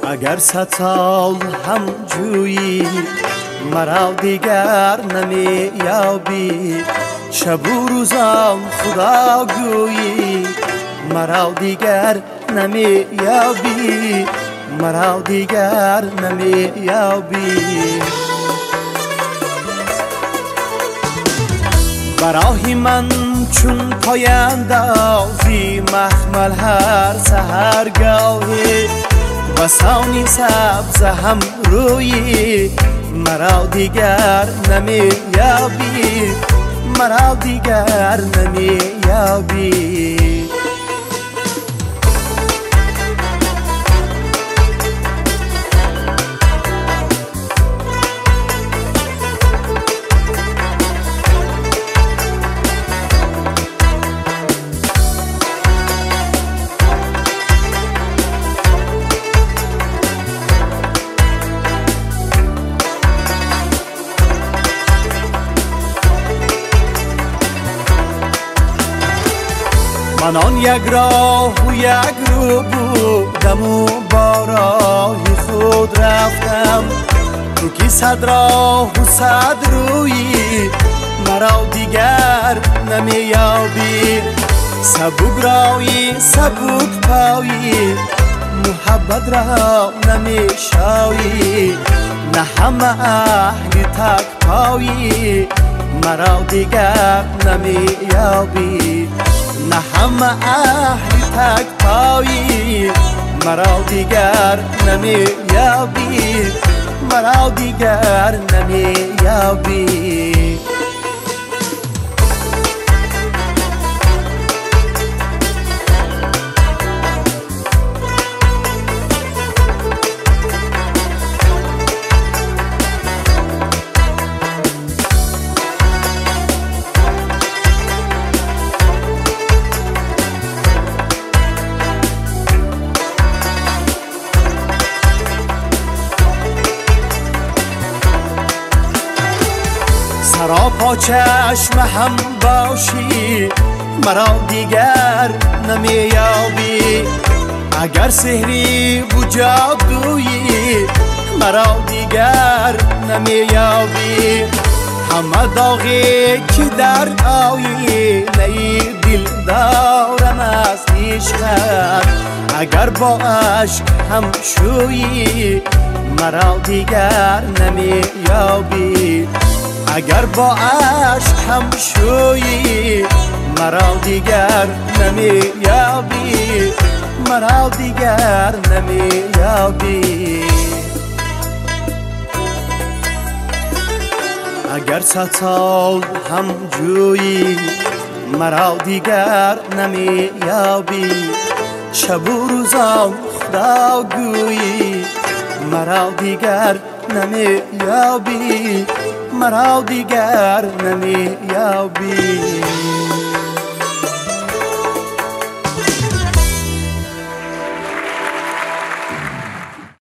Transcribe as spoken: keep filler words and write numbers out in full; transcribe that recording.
اگر ستال هم جویی مرا دیگر نمی یابی، شب و روزم خدا گویی مرا دیگر نمی یابی، مرا دیگر نمی یابی. برای من چون پایندازی مخمل هر سحرگاهی، بسانی سبز هم روی مرا دیگر نمی یابی، مرا دیگر نمی یابی. من آن یک راه و یک رو بودم و با راهی خود رفتم، تو که صد راه و صد رویی مرا دیگر نمی یابی. سبک رایی سبک پایی محبت را نمی شایی، نه همه اهل تک پایی مرا دیگر نمی یابی، نه همه اهل تک پایی مرا دیگر نمی یابی، مرا دیگر نمی یابی. سراپا چشم هم باشی مرا دیگر نمی یابی، اگر سحری و جادویی مرا دیگر نمی یابی. همه داغی که در آینه دل دارم از عشقت، اگر با عشق هم شویی مرا دیگر نمی یابی، اگر با عشق هم شویی مرا دیگر نمی یابی، مرا دیگر نمی یابی. اگر ستال هم جویی مرا دیگر نمی یابی، شب و روزم خدا گویی مرا دیگر نمی یابی، مرا دیگر نمی یابی.